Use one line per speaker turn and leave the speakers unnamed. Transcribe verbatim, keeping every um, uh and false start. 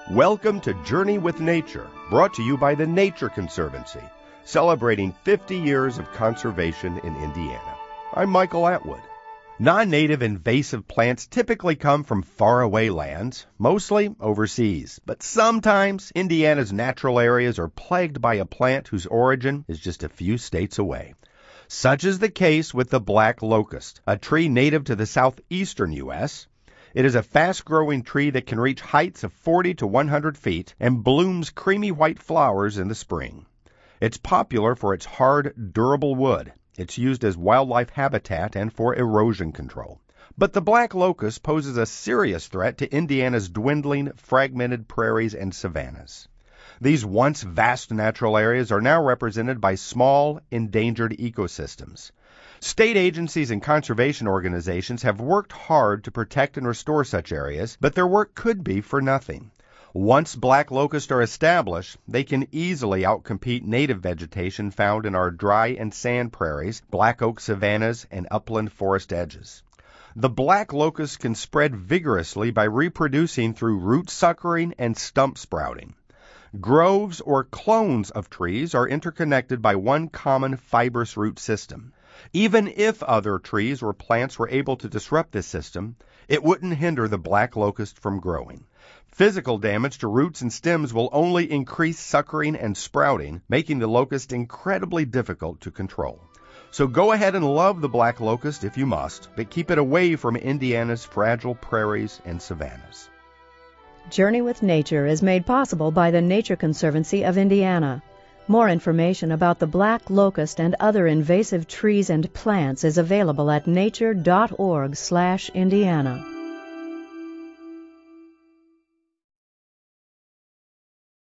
Welcome to Journey with Nature, brought to you by the Nature Conservancy, celebrating fifty years of conservation in Indiana. I'm Michael Atwood. Non-native invasive plants typically come from faraway lands, mostly overseas. But sometimes Indiana's natural areas are plagued by a plant whose origin is just a few states away. Such is the case with the black locust, a tree native to the southeastern U S It is a fast-growing tree that can reach heights of forty to one hundred feet and blooms creamy white flowers in the spring. It's popular for its hard, durable wood. It's used as wildlife habitat and for erosion control. But the black locust poses a serious threat to Indiana's dwindling, fragmented prairies and savannas. These once vast natural areas are now represented by small, endangered ecosystems. State agencies and conservation organizations have worked hard to protect and restore such areas, but their work could be for nothing. Once black locusts are established, they can easily outcompete native vegetation found in our dry and sand prairies, black oak savannas, and upland forest edges. The black locust can spread vigorously by reproducing through root suckering and stump sprouting. Groves or clones of trees are interconnected by one common fibrous root system. Even if other trees or plants were able to disrupt this system, it wouldn't hinder the black locust from growing. Physical damage to roots and stems will only increase suckering and sprouting, making the locust incredibly difficult to control. So go ahead and love the black locust if you must, but keep it away from Indiana's fragile prairies and savannas.
Journey with Nature is made possible by the Nature Conservancy of Indiana. More information about the black locust and other invasive trees and plants is available at nature dot org slash Indiana.